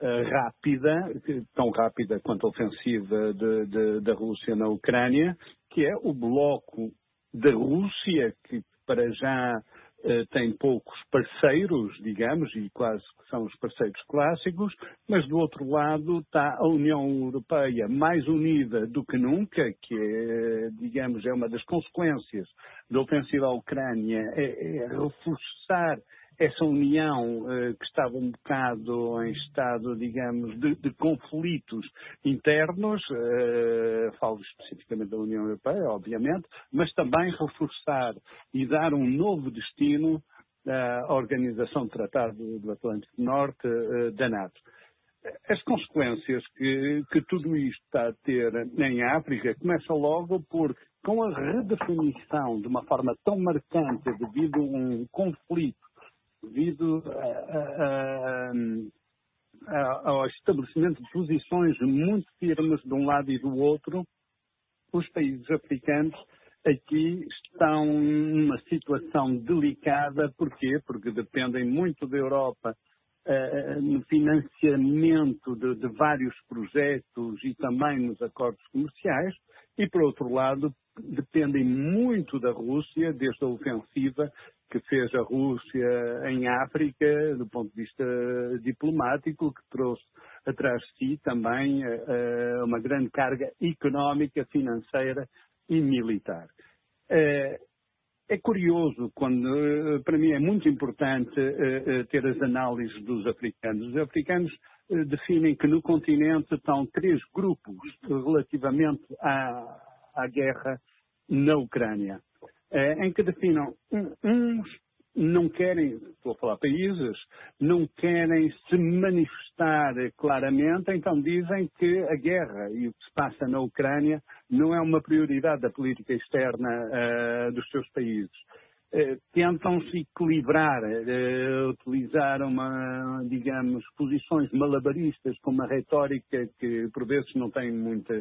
rápida, tão rápida quanto a ofensiva da Rússia na Ucrânia, que é o bloco da Rússia, que para já tem poucos parceiros, digamos, e quase que são os parceiros clássicos, mas do outro lado está a União Europeia mais unida do que nunca, que é, digamos, é uma das consequências da ofensiva à Ucrânia, é reforçar essa união que estava um bocado em estado, digamos, de conflitos internos, falo especificamente da União Europeia, obviamente, mas também reforçar e dar um novo destino à Organização do Tratado do Atlântico Norte da NATO. As consequências que tudo isto está a ter em África começam logo porque, com a redefinição de uma forma tão marcante devido a um conflito, devido ao estabelecimento de posições muito firmes de um lado e do outro, os países africanos aqui estão numa situação delicada. Porquê? Porque dependem muito da Europa no financiamento de vários projetos e também nos acordos comerciais, e, por outro lado, dependem muito da Rússia, desde a ofensiva que fez a Rússia em África, do ponto de vista diplomático, que trouxe atrás de si também uma grande carga económica, financeira e militar. É curioso, para mim é muito importante ter as análises dos africanos. Os africanos definem que no continente estão três grupos relativamente à guerra na Ucrânia, em que definam uns não querem, estou a falar países, não querem se manifestar claramente, então dizem que a guerra e o que se passa na Ucrânia não é uma prioridade da política externa dos seus países. Tentam-se equilibrar, utilizar digamos, posições malabaristas com uma retórica que por vezes não tem muitos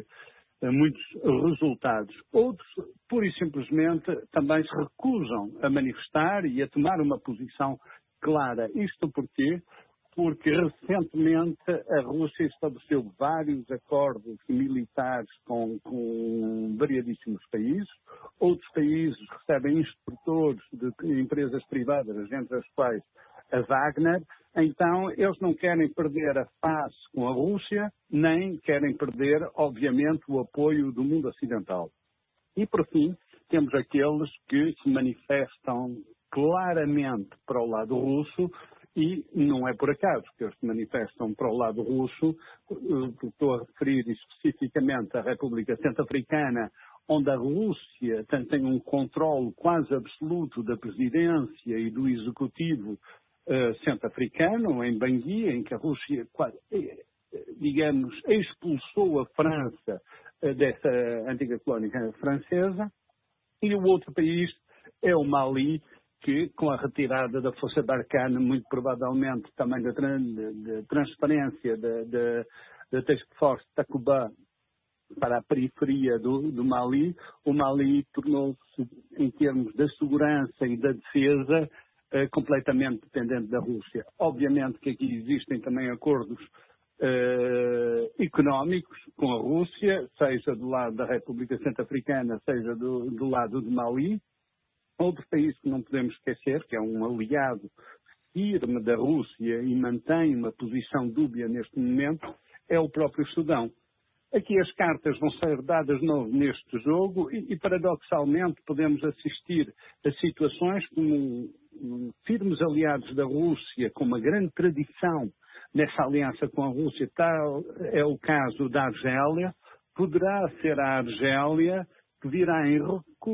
resultados. Outros, pura e simplesmente, também se recusam a manifestar e a tomar uma posição clara. Isto porquê? Porque recentemente a Rússia estabeleceu vários acordos militares com variadíssimos países. Outros países recebem instrutores de empresas privadas, entre as quais a Wagner. Então, eles não querem perder a face com a Rússia, nem querem perder, obviamente, o apoio do mundo ocidental. E, por fim, temos aqueles que se manifestam claramente para o lado russo, e não é por acaso que eles se manifestam para o lado russo, porque estou a referir especificamente à República Centro-Africana, onde a Rússia tem um controle quase absoluto da presidência e do executivo centro-africano, em Bangui, em que a Rússia, digamos, expulsou a França dessa antiga colónia francesa, e o outro país é o Mali, que com a retirada da força Barkhane, muito provavelmente também da transferência da Task Force Takuba para a periferia do Mali, o Mali tornou-se, em termos da segurança e da defesa, completamente dependente da Rússia. Obviamente que aqui existem também acordos económicos com a Rússia, seja do lado da República Centro-Africana, seja do lado do Mali. Outro país que não podemos esquecer, que é um aliado firme da Rússia e mantém uma posição dúbia neste momento, é o próprio Sudão. Aqui as cartas vão ser dadas de novo neste jogo e paradoxalmente podemos assistir a situações como firmes aliados da Rússia, com uma grande tradição nessa aliança com a Rússia, tal é o caso da Argélia. Poderá ser a Argélia que virá em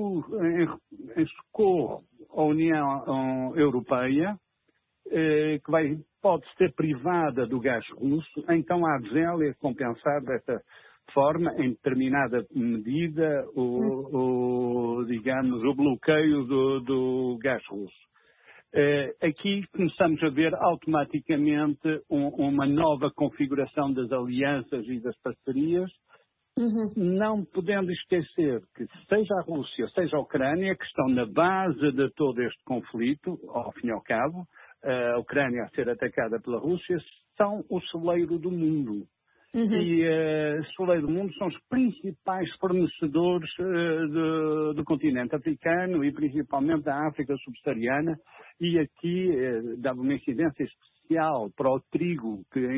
socorro à União Europeia, que pode ser privada do gás russo, então a Argélia compensar dessa forma, em determinada medida, digamos, o bloqueio do gás russo. Aqui começamos a ver automaticamente uma nova configuração das alianças e das parcerias, não podendo esquecer que seja a Rússia, seja a Ucrânia, que estão na base de todo este conflito, ao fim e ao cabo, a Ucrânia a ser atacada pela Rússia, são o celeiro do mundo. E o celeiro do mundo são os principais fornecedores do continente africano e principalmente da África subsaariana. E aqui dava uma incidência especial para o trigo, que em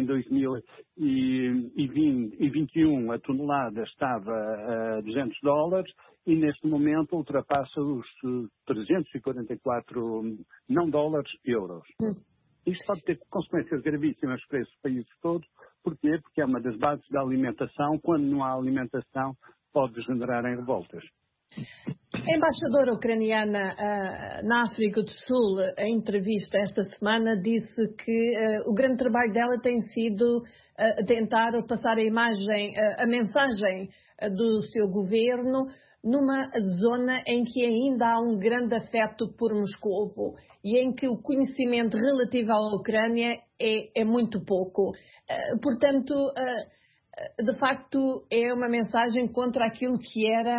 2021 a tonelada estava a $200 e neste momento ultrapassa os 344, não dólares, euros. Isto pode ter consequências gravíssimas para esses países todos. Porquê? Porque é uma das bases da alimentação. Quando não há alimentação, pode degenerar em revoltas. A embaixadora ucraniana na África do Sul, em entrevista esta semana, disse que o grande trabalho dela tem sido tentar passar a mensagem do seu governo numa zona em que ainda há um grande afeto por Moscovo e em que o conhecimento relativo à Ucrânia é muito pouco. Portanto, de facto, é uma mensagem contra aquilo que era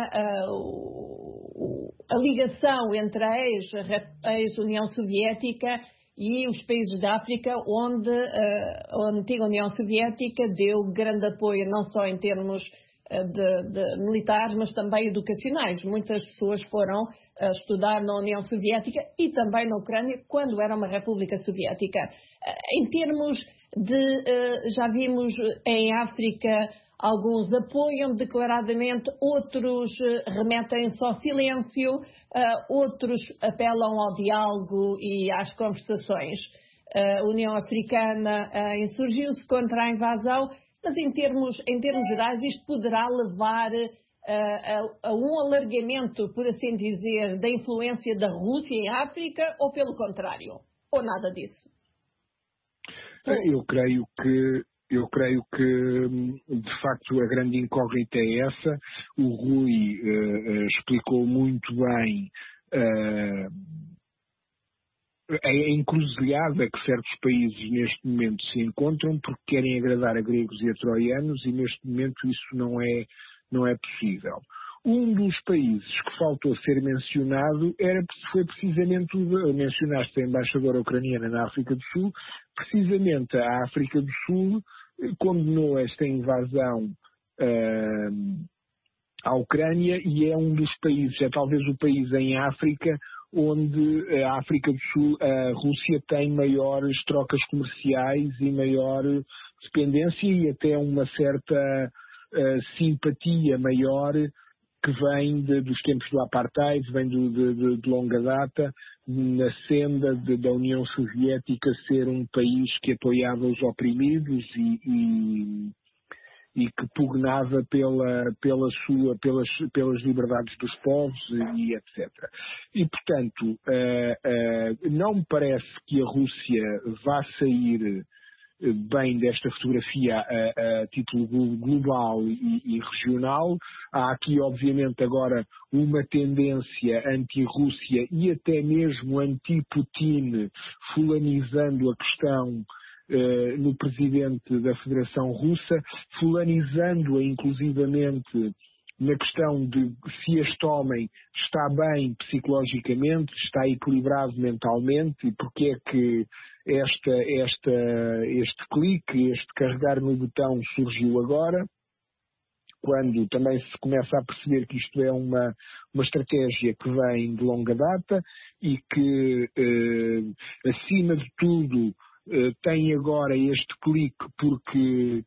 a ligação entre a ex-União Soviética e os países da África, onde a antiga União Soviética deu grande apoio, não só em termos de militares, mas também educacionais. Muitas pessoas foram estudar na União Soviética e também na Ucrânia, quando era uma República Soviética. Em termos já vimos em África, alguns apoiam declaradamente, outros remetem-se ao silêncio, outros apelam ao diálogo e às conversações. A União Africana insurgiu-se contra a invasão, mas em termos gerais isto poderá levar a um alargamento, por assim dizer, da influência da Rússia em África, ou pelo contrário? Ou nada disso? Eu creio que, de facto, a grande incógnita é essa. O Rui explicou muito bem a encruzilhada que certos países neste momento se encontram porque querem agradar a gregos e a troianos, e neste momento isso não é possível. Um dos países que faltou ser mencionado foi precisamente mencionaste a embaixadora ucraniana na África do Sul. Precisamente a África do Sul condenou esta invasão à Ucrânia, e é um dos países, é talvez o país em África onde a África do Sul, a Rússia tem maiores trocas comerciais e maior dependência, e até uma certa simpatia maior que vem dos tempos do Apartheid, vem de longa data, na senda da União Soviética ser um país que apoiava os oprimidos e que pugnava pelas liberdades dos povos e etc. E, portanto, não me parece que a Rússia vá sair bem desta fotografia a título global e regional. Há aqui, obviamente, agora uma tendência anti-Rússia e até mesmo anti-Putin, fulanizando a questão no presidente da Federação Russa, fulanizando-a inclusivamente na questão de se este homem está bem psicologicamente, está equilibrado mentalmente, e porque é que este clique, este carregar no botão surgiu agora, quando também se começa a perceber que isto é uma estratégia que vem de longa data e que, acima de tudo, tem agora este clique porque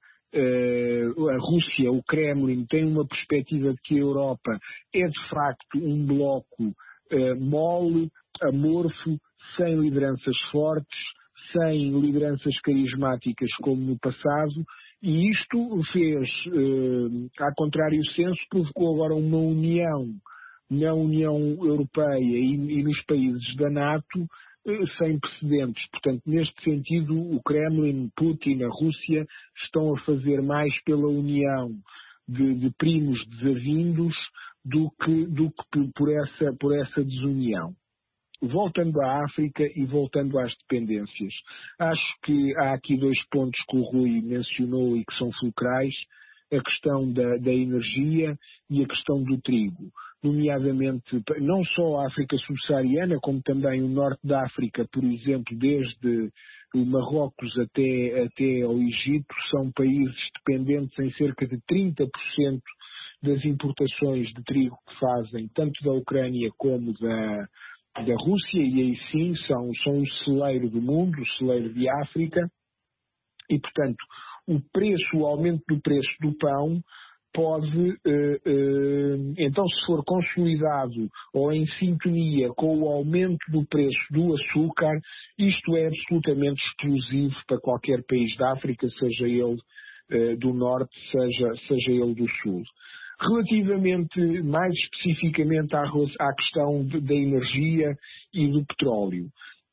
a Rússia, o Kremlin, tem uma perspectiva de que a Europa é de facto um bloco mole, amorfo, sem lideranças fortes, sem lideranças carismáticas como no passado, e isto fez, a contrário senso, provocou agora uma união na União Europeia e nos países da NATO sem precedentes. Portanto, neste sentido, o Kremlin, Putin, a Rússia estão a fazer mais pela união de primos desavindos do que por essa desunião. Voltando à África e voltando às dependências, acho que há aqui dois pontos que o Rui mencionou e que são fulcrais: a questão da energia e a questão do trigo. Nomeadamente, não só a África subsaariana, como também o norte da África, por exemplo, desde o Marrocos até ao Egito, são países dependentes em cerca de 30% das importações de trigo que fazem, tanto da Ucrânia como da Rússia, e aí sim são o celeiro do mundo, o celeiro de África, e portanto o aumento do preço do pão pode, então, se for consolidado ou em sintonia com o aumento do preço do açúcar, isto é absolutamente explosivo para qualquer país da África, seja ele do norte, seja ele do sul. Relativamente, mais especificamente, à questão da energia e do petróleo,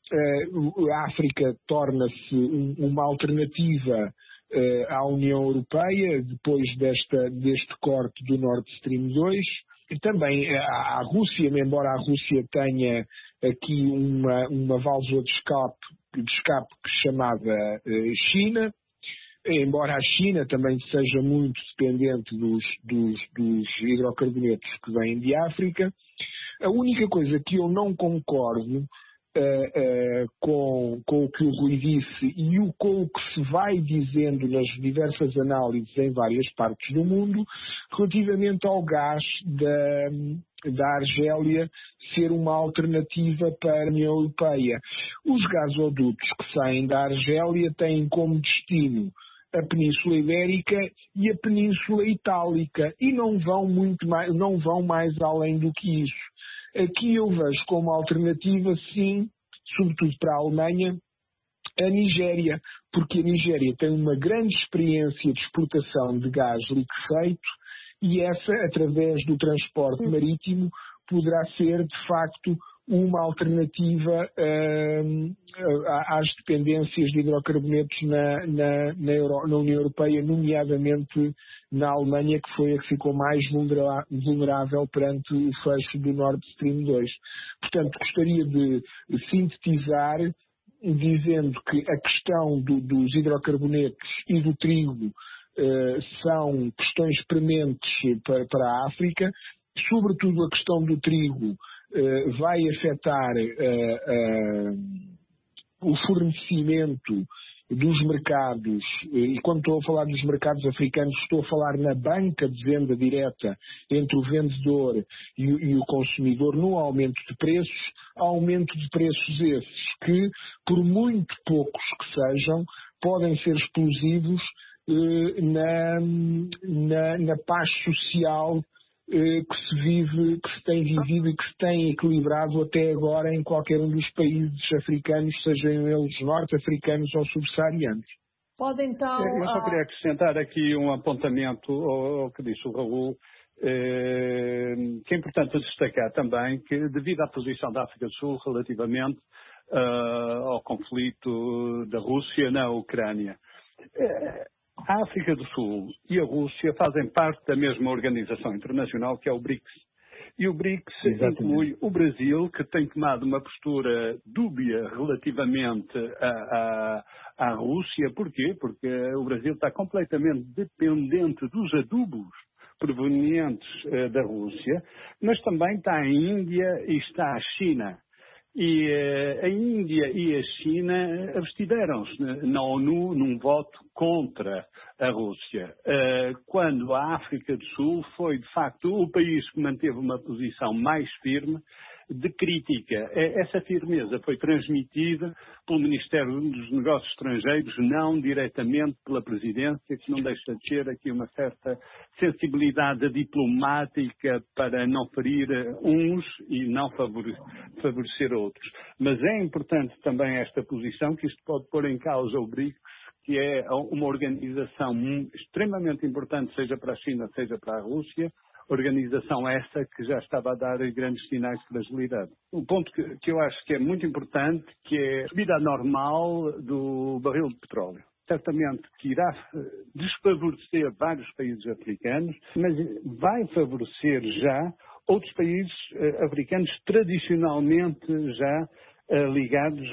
a África torna-se uma alternativa à União Europeia depois deste corte do Nord Stream 2. E também a Rússia, embora a Rússia tenha aqui uma válvula de escape chamada China, embora a China também seja muito dependente dos hidrocarbonetos que vêm de África. A única coisa que eu não concordo com o que o Rui disse e com o que se vai dizendo nas diversas análises em várias partes do mundo, relativamente ao gás da Argélia ser uma alternativa para a União Europeia. Os gasodutos que saem da Argélia têm como destino a Península Ibérica e a Península Itálica e não vão mais além do que isso. Aqui eu vejo como alternativa, sim, sobretudo para a Alemanha, a Nigéria, porque a Nigéria tem uma grande experiência de exportação de gás liquefeito e essa, através do transporte marítimo, poderá ser, de facto, uma alternativa às dependências de hidrocarbonetos na União Europeia, nomeadamente na Alemanha, que foi a que ficou mais vulnerável perante o fecho do Nord Stream 2. Portanto, gostaria de sintetizar dizendo que a questão dos hidrocarbonetos e do trigo são questões prementes para a África. Sobretudo a questão do trigo vai afetar o fornecimento dos mercados, e quando estou a falar dos mercados africanos, estou a falar na banca de venda direta entre o vendedor e o consumidor no aumento de preços esses que, por muito poucos que sejam, podem ser explosivos na paz social que se tem vivido e que se tem equilibrado até agora em qualquer um dos países africanos, sejam eles norte-africanos ou subsaarianos. Pode então... Eu só queria acrescentar aqui um apontamento ao que disse o Raul, que é importante destacar também que, devido à posição da África do Sul relativamente ao conflito da Rússia na Ucrânia, a África do Sul e a Rússia fazem parte da mesma organização internacional que é o BRICS. E o BRICS inclui o Brasil, que tem tomado uma postura dúbia relativamente à Rússia. Porquê? Porque o Brasil está completamente dependente dos adubos provenientes da Rússia, mas também está a Índia e está a China. E a Índia e a China abstiveram-se na ONU num voto contra a Rússia, quando a África do Sul foi, de facto, o país que manteve uma posição mais firme de crítica. Essa firmeza foi transmitida pelo Ministério dos Negócios Estrangeiros, não diretamente pela Presidência, que não deixa de ter aqui uma certa sensibilidade diplomática para não ferir uns e não favorecer outros. Mas é importante também esta posição, que isto pode pôr em causa o BRICS, que é uma organização extremamente importante, seja para a China, seja para a Rússia, organização essa que já estava a dar grandes sinais de fragilidade. Um ponto que eu acho que é muito importante, que é a subida normal do barril de petróleo. Certamente que irá desfavorecer vários países africanos, mas vai favorecer já outros países africanos tradicionalmente já ligados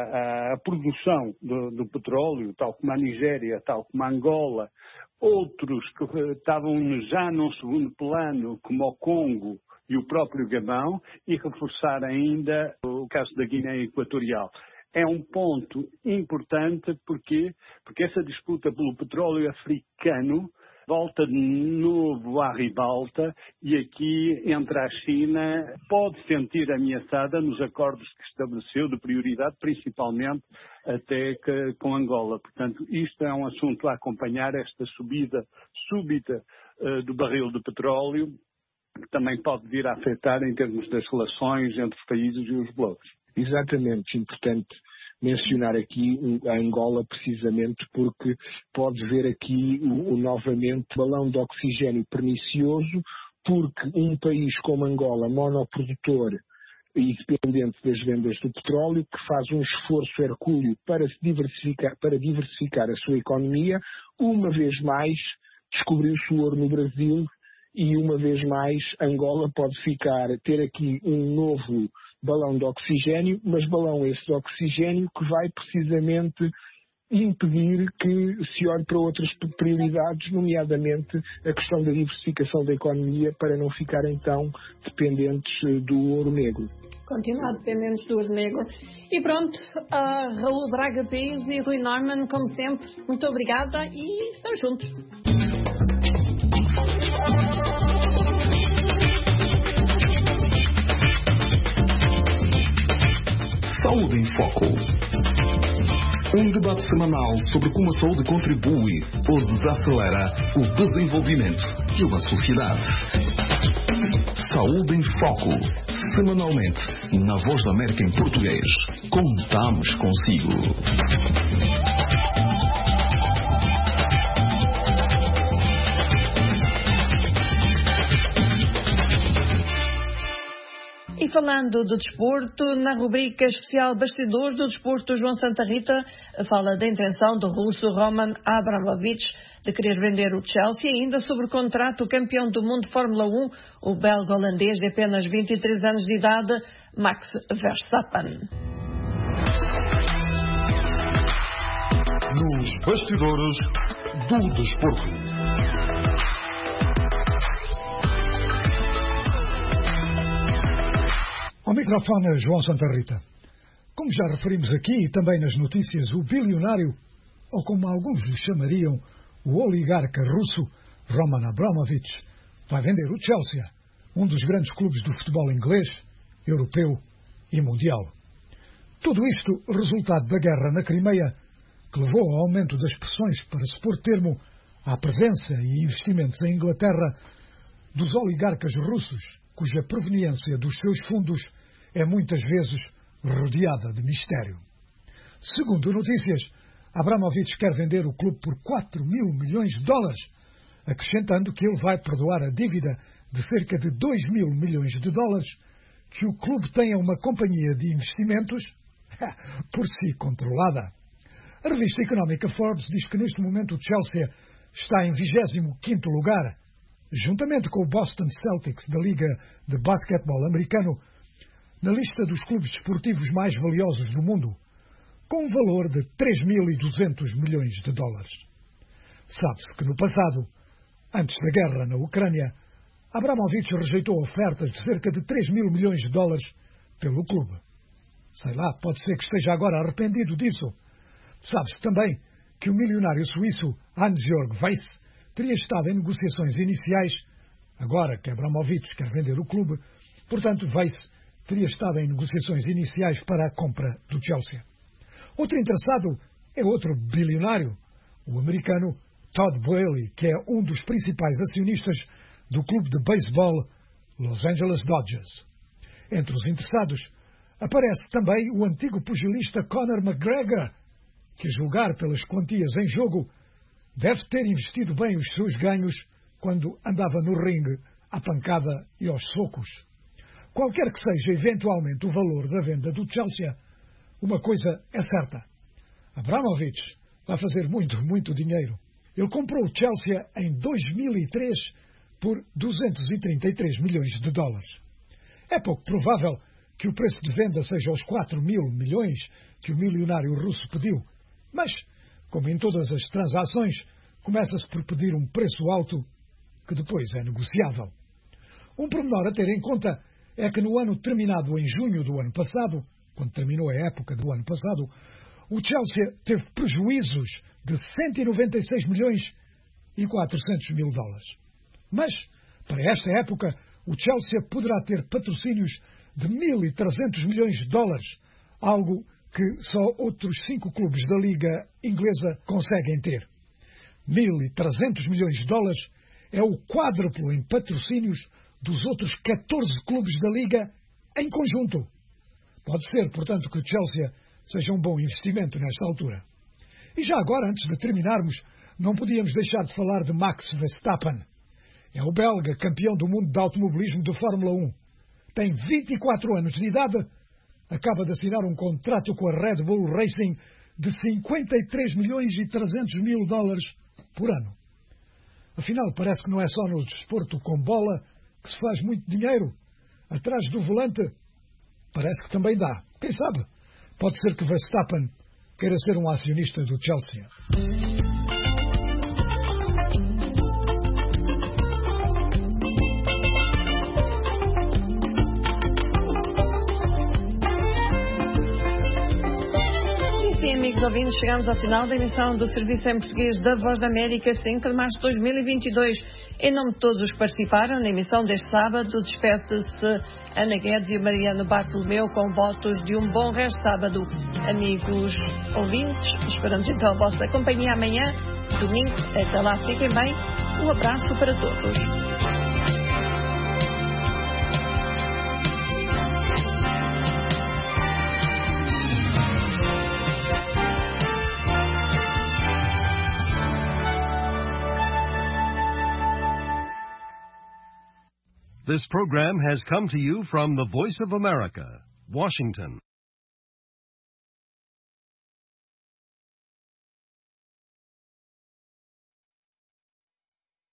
à produção do petróleo, tal como a Nigéria, tal como a Angola, outros que estavam já num segundo plano, como o Congo e o próprio Gabão, e reforçar ainda o caso da Guiné Equatorial. É um ponto importante porque essa disputa pelo petróleo africano volta de novo à ribalta, e aqui entre a China pode sentir ameaçada nos acordos que estabeleceu de prioridade, principalmente até com Angola. Portanto, isto é um assunto a acompanhar, esta subida súbita do barril de petróleo, que também pode vir a afetar em termos das relações entre os países e os blocos. Exatamente, importante mencionar aqui a Angola, precisamente porque pode ver aqui novamente o balão de oxigênio pernicioso, porque um país como Angola, monoprodutor e dependente das vendas do petróleo, que faz um esforço hercúleo para diversificar a sua economia, uma vez mais descobriu-se o ouro no Brasil, e uma vez mais Angola pode ter aqui um novo balão de oxigênio, mas balão esse de oxigênio que vai precisamente impedir que se olhe para outras prioridades, nomeadamente a questão da diversificação da economia, para não ficarem tão dependentes do ouro negro. Continuar dependentes do ouro negro. E pronto, Raul Braga Pires e Rui Norman, como sempre, muito obrigada e estamos juntos. Saúde em Foco. Um debate semanal sobre como a saúde contribui ou desacelera o desenvolvimento de uma sociedade. Saúde em Foco. Semanalmente, na Voz da América em português. Contamos consigo. falando de desporto, na rubrica especial Bastidores do Desporto, João Santa Rita fala da intenção do russo Roman Abramovich de querer vender o Chelsea, e ainda sobre o contrato do campeão do mundo de Fórmula 1, o belga-holandês de apenas 23 anos de idade, Max Verstappen. Nos bastidores do desporto. Ao microfone, João Santa Rita. Como já referimos aqui e também nas notícias, o bilionário, ou como alguns lhe chamariam, o oligarca russo Roman Abramovich, vai vender o Chelsea, um dos grandes clubes do futebol inglês, europeu e mundial. Tudo isto resultado da guerra na Crimeia, que levou ao aumento das pressões para se pôr termo à presença e investimentos em Inglaterra dos oligarcas russos, cuja proveniência dos seus fundos é muitas vezes rodeada de mistério. Segundo notícias, Abramovich quer vender o clube por 4 mil milhões de dólares, acrescentando que ele vai perdoar a dívida de cerca de 2 mil milhões de dólares que o clube tem a uma companhia de investimentos por si controlada. A revista económica Forbes diz que neste momento o Chelsea está em 25º lugar, juntamente com o Boston Celtics da Liga de Basquetebol americano, na lista dos clubes desportivos mais valiosos do mundo, com um valor de 3.200 milhões de dólares. Sabe-se que no passado, antes da guerra na Ucrânia, Abramovich rejeitou ofertas de cerca de 3 mil milhões de dólares pelo clube. Sei lá, pode ser que esteja agora arrependido disso. Sabe-se também que o milionário suíço Hans-Jörg Wyss teria estado em negociações iniciais, agora que Abramovich quer vender o clube, portanto Weiss teria estado em negociações iniciais para a compra do Chelsea. Outro interessado é outro bilionário, o americano Todd Boehly, que é um dos principais acionistas do clube de beisebol Los Angeles Dodgers. Entre os interessados aparece também o antigo pugilista Conor McGregor, que, a julgar pelas quantias em jogo, deve ter investido bem os seus ganhos quando andava no ringue à pancada e aos socos. Qualquer que seja eventualmente o valor da venda do Chelsea, uma coisa é certa. Abramovich vai fazer muito dinheiro. Ele comprou o Chelsea em 2003 por 233 milhões de dólares. É pouco provável que o preço de venda seja os 4 mil milhões que o milionário russo pediu, mas, como em todas as transações, começa-se por pedir um preço alto que depois é negociável. Um pormenor a ter em conta é que no ano terminado em junho do ano passado, quando terminou a época do ano passado, o Chelsea teve prejuízos de 196 milhões e 400 mil dólares. Mas, para esta época, o Chelsea poderá ter patrocínios de 1.300 milhões de dólares, algo que só outros 5 clubes da Liga Inglesa conseguem ter. 1.300 milhões de dólares é o quádruplo em patrocínios dos outros 14 clubes da Liga em conjunto. Pode ser, portanto, que o Chelsea seja um bom investimento nesta altura. E já agora, antes de terminarmos, não podíamos deixar de falar de Max Verstappen. É o belga campeão do mundo de automobilismo de Fórmula 1. Tem 24 anos de idade, acaba de assinar um contrato com a Red Bull Racing de 53 milhões e 300 mil dólares por ano. Afinal, parece que não é só no desporto com bola que se faz muito dinheiro. Atrás do volante, parece que também dá. Quem sabe? Pode ser que Verstappen queira ser um acionista do Chelsea. Amigos ouvintes, chegamos ao final da emissão do Serviço em Português da Voz da América, 5 de março de 2022. Em nome de todos os que participaram na emissão deste sábado, despede-se Ana Guedes e Mariano Bartolomeu com votos de um bom resto de sábado. Amigos ouvintes, esperamos então a vossa companhia amanhã, domingo. Até lá, fiquem bem. Um abraço para todos. This program has come to you from the Voice of America, Washington.